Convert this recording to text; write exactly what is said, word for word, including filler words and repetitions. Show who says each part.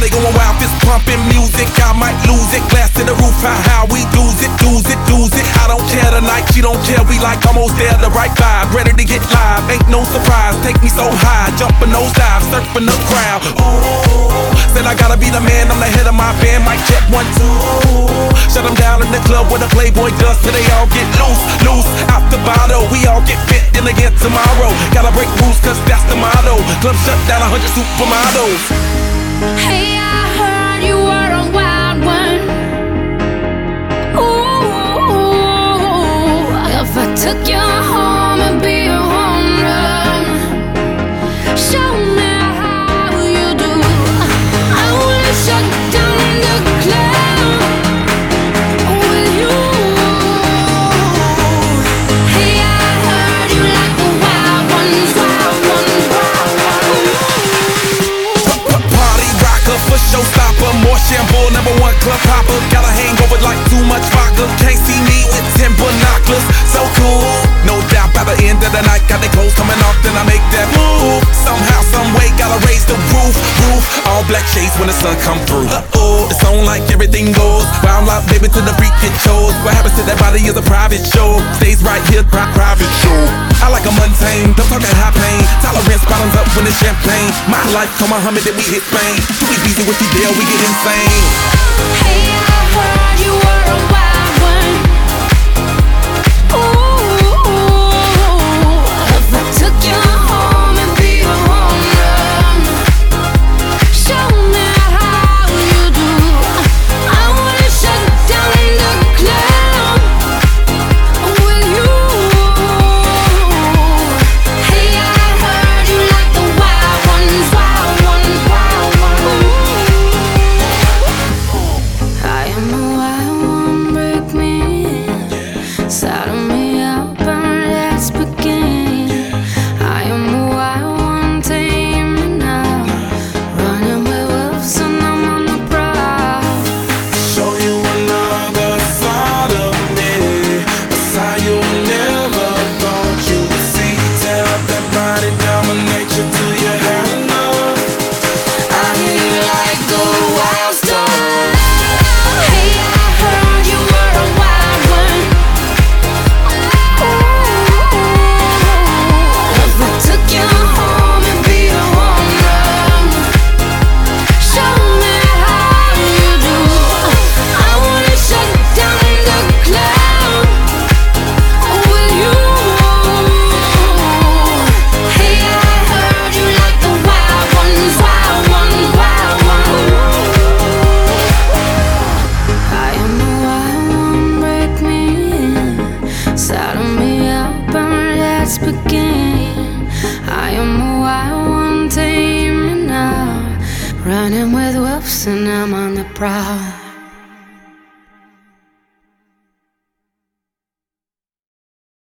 Speaker 1: Party going wild, fist pumping music. I might lose it. Glass to the roof, how, how we lose it, lose it, lose it. I don't care tonight, she don't care. We like almost there, the right vibe. Ready to get live, ain't no surprise. Take me so high, jumping those dives, surfing the crowd. Ooh, said I gotta be the man, I'm the head of my band. Mic check one, two. Shut them down in the club where the Playboy does till they all get loose, loose. Out the bottle, we all get fit in again tomorrow. Gotta break rules, cause that's the motto. Club shut down, a hundred supermodels.
Speaker 2: Hey, I heard you were a wild one. Ooh, if I took you home and be a home run, show me how you do. I wanna shut down the club with you. Hey, I heard you like the wild ones, wild ones, wild ones.
Speaker 1: Party rocker, for showstopper, more shampoo, number one club hopper. Got a hangover like too much vodka. Can't see me with ten binoculars. So cool, no doubt by the end of the night, got the clothes coming off, then I make that move. Somehow, some way, gotta raise the roof, roof. All black shades when the sun come through. Uh-oh, it's on like everything goes. Wild out, baby, to the freak it shows. What happens to that body is a private show. Stays right here, pri private show. I like a mundane, don't talk at high pain. Tolerance bottoms up when it's champagne. My life, come Muhammad, then we hit Spain. Too easy with you there, we get insane.
Speaker 2: Hey, I heard you were a wild one. Ooh, if I took you home and be a home run, show me how you do. I wanna shut down the club with you. Hey, I heard you like the wild ones, wild ones, wild ones. I am a wild one, break me in, saddle me up and let's begin. I am a wild one, tame me now, running with wolves and I'm on the prowl.
Speaker 1: Show you another side of me, a side you never thought you would see. Tear up that body, dominate you till you have enough.
Speaker 2: I hear you like a wild star. Hey, I heard you were a wild one. Ooh, if I took you home and be a home run, show me how you do. I wanna shut down the club with you. Hey, I heard you like the wild ones, wild ones, wild ones. I am a wild one, break me in, saddle me up and let's begin. I am a wild one, tame me now, running with wolves and I'm on the prowl.